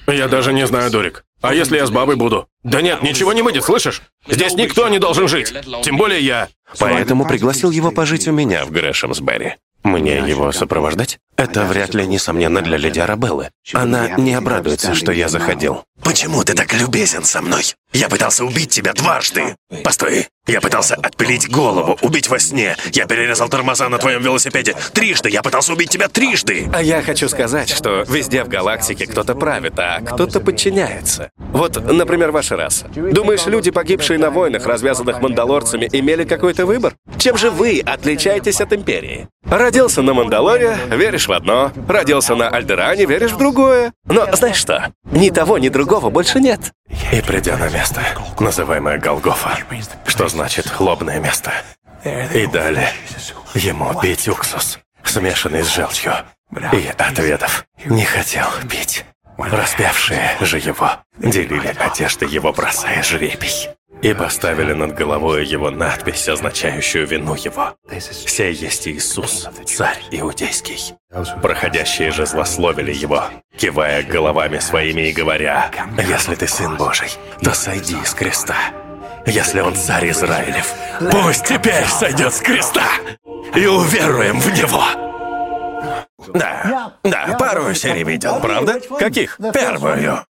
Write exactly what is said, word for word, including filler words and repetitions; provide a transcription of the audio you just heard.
Я даже не знаю, Дорик. А если я с бабой буду? Да нет, ничего не выйдет, слышишь? Здесь никто не должен жить. Тем более я. Поэтому пригласил его пожить у меня в Грэшемсбери. Мне его сопровождать? Это вряд ли несомненно для леди Арабеллы. Она не обрадуется, что я заходил. Почему ты так любезен со мной? Я пытался убить тебя дважды. Постой. Я пытался отпилить голову, убить во сне. Я перерезал тормоза на твоем велосипеде трижды. Я пытался убить тебя трижды. А я хочу сказать, что везде в галактике кто-то правит, а кто-то подчиняется. Вот, например, ваша раса. Думаешь, люди, погибшие на войнах, развязанных мандалорцами, имели какой-то выбор? Чем же вы отличаетесь от Империи? Родился на Мандалоре, веришь в одно. Родился на Альдеране, веришь в другое. Но знаешь что? Ни того, ни другого больше нет. И придя на место, называемое Голгофа, что значит «лобное место», и дали ему пить уксус, смешанный с желчью, и, отведав, не хотел пить. Распявшие же его делили одежды его, бросая жребий, и поставили над головой его надпись, означающую вину его. «Сей есть Иисус, царь иудейский». Проходящие же злословили его, кивая головами своими и говоря: «Если ты сын Божий, то сойди с креста. Если он царь Израилев, пусть теперь сойдет с креста, и уверуем в него». Да, да, пару серий видел, правда? Каких? Первую.